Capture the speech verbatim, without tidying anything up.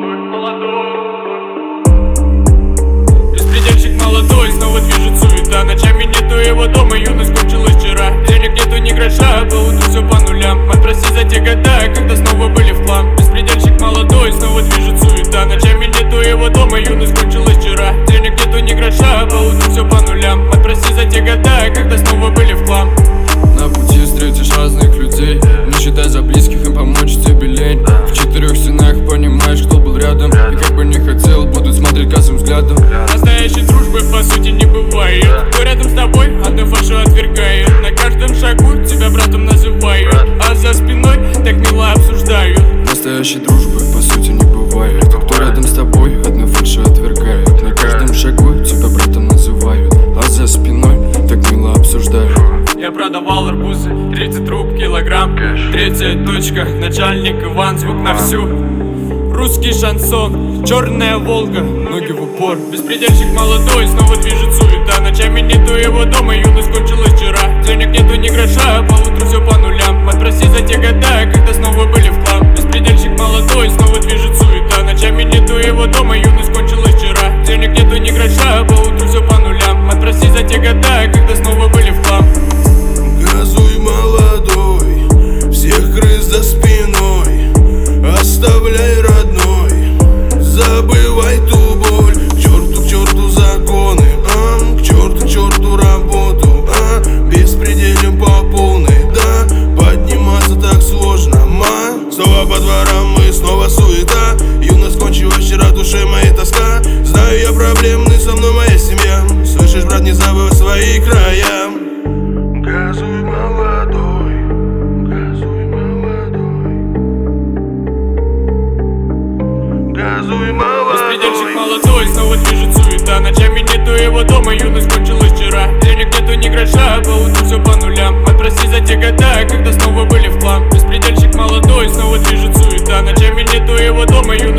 Беспредельщик молодой, снова движет суета. Ночами нету его дома, юность кончилась вчера. Денег нету ни гроша, по утру все по нулям. Мать, прости за те года, когда снова были в хлам. Беспредельщик молодой, снова движет суета. Ночами нету его дома, юность кончилась вчера. Денег нету ни гроша, по утру все по нулям. Мать, прости за те года, когда снова были в хлам. На пути встретишь разных людей, не считай за близких, им помочь тебе лень. В четырех стенах понимаешь, кто был рядом, и как бы не хотел, будут смотреть косым взглядом. Настоящей дружбы по сути не бывает. Кто рядом с тобой, одну фальшу отвергает. На каждом шагу тебя братом называют, а за спиной так мило обсуждают. Настоящей дружбы по сути не бывает. Кто рядом с тобой, одну фальшу отвергает. На каждом шагу тебя братом называют, а за спиной так мило обсуждают. Я продавал арбузы, тридцать труб, килограмм. Третья точка, начальник Иван, звук на всю. Русский шансон, черная Волга, ноги в упор. Беспредельщик молодой, снова движет суета. Ночами нету его дома, юность кончилась вчера. Денег нету ни гроша, по утру все по нулям. Мать, прости за те года, когда снова были в хлам. Беспредельщик молодой, снова движет суета. Ночами нету его дома, юность кончилась вчера. Денег нету ни гроша, по утру все по нулям. Мать, прости за те года, когда снова были в хлам. Газуй, молодой, всех крыс за спиной, оставляй родной, забывай ту боль. К черту, к черту законы, а, к черту, к черту работу, а, беспределим по полной, да, подниматься так сложно, ма. Снова по дворам и снова суета, юность кончилась вчера, в душе моей тоска. Знаю я проблемный, со мной моя семья, слышишь, брат, не забывай свои края. Газуй, молодой, газуй, молодой, газуй, молодой. Беспредельщик молодой, снова движет суета. Ночами нету его дома, юность кончилась вчера. Денег нету ни гроша, по утру все по нулям. Мать, прости за те года, когда снова были в хлам. Беспредельщик молодой, снова движет суета. Ночами нету его дома, юность